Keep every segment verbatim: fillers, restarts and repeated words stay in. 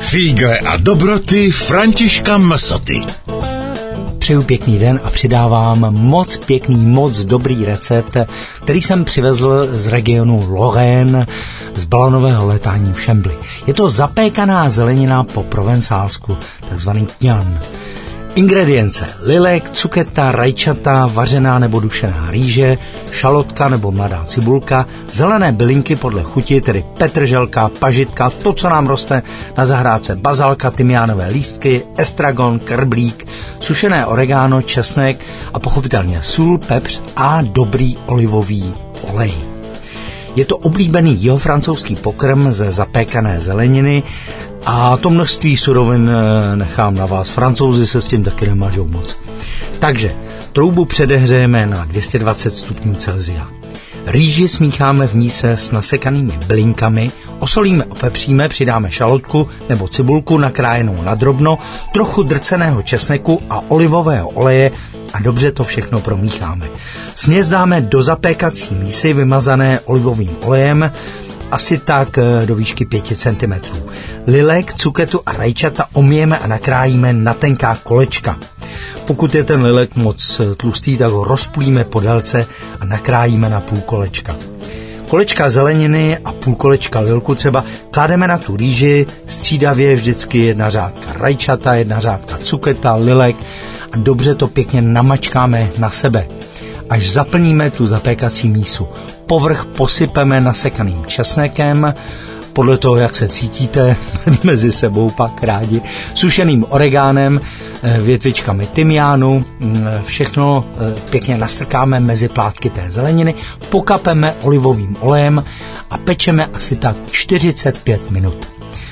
Fígle a dobroty Františka Msoty. Přeju pěkný den a přidávám moc pěkný, moc dobrý recept, který jsem přivezl z regionu Lorraine, z balonového létání v Chambly. Je to zapékaná zelenina po provencálsku, takzvaný kňan. Ingredience: lilek, cuketa, rajčata, vařená nebo dušená rýže, šalotka nebo mladá cibulka, zelené bylinky podle chuti, tedy petrželka, pažitka, to, co nám roste na zahrádce, bazalka, tymiánové lístky, estragon, krblík, sušené oregano, česnek a pochopitelně sůl, pepř a dobrý olivový olej. Je to oblíbený jihofrancouzský pokrm ze zapékané zeleniny a to množství surovin nechám na vás. Francouzi se s tím taky nemažou moc. Takže troubu předehřejeme na dvě stě dvacet stupňů Celsia. Rýži smícháme v míse s nasekanými bylinkami, osolíme, opepříme, přidáme šalotku nebo cibulku nakrájenou na drobno, trochu drceného česneku a olivového oleje a dobře to všechno promícháme. Směs dáme do zapékací mísy vymazané olivovým olejem, asi tak do výšky pět centimetrů. Lilek, cuketu a rajčata omijeme a nakrájíme na tenká kolečka. Pokud je ten lilek moc tlustý, tak ho rozpůlíme po délce a nakrájíme na půl kolečka. Kolečka zeleniny a půl kolečka lilku třeba kládeme na tu rýži, střídavě vždycky jedna řádka rajčata, jedna řádka cuketa, lilek a dobře to pěkně namačkáme na sebe, až zaplníme tu zapékací mísu. Povrch posypeme nasekaným česnekem, podle toho, jak se cítíte mezi sebou pak rádi, sušeným oregánem, větvičkami tymiánu, všechno pěkně nastrkáme mezi plátky té zeleniny, pokapeme olivovým olejem a pečeme asi tak čtyřicet pět minut.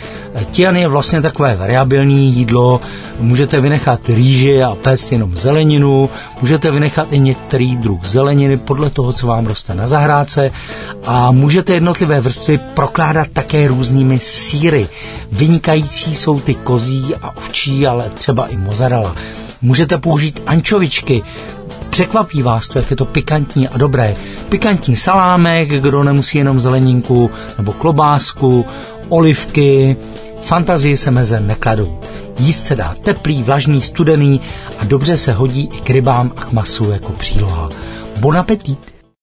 Kňan je vlastně takové variabilní jídlo, můžete vynechat rýži a péct jenom zeleninu, můžete vynechat i některý druh zeleniny podle toho, co vám roste na zahrádce a můžete jednotlivé vrstvy prokládat také různými sýry. Vynikající jsou ty kozí a ovčí, ale třeba i mozzarella. Můžete použít ančovičky. Překvapí vás to, jak je to pikantní a dobré. Pikantní salámek, kdo nemusí jenom zeleninku, nebo klobásku, olivky. Fantazii se meze nekladou. Jíst se dá teplý, vlažný, studený a dobře se hodí i k rybám a k masu jako příloha. Bon appétit!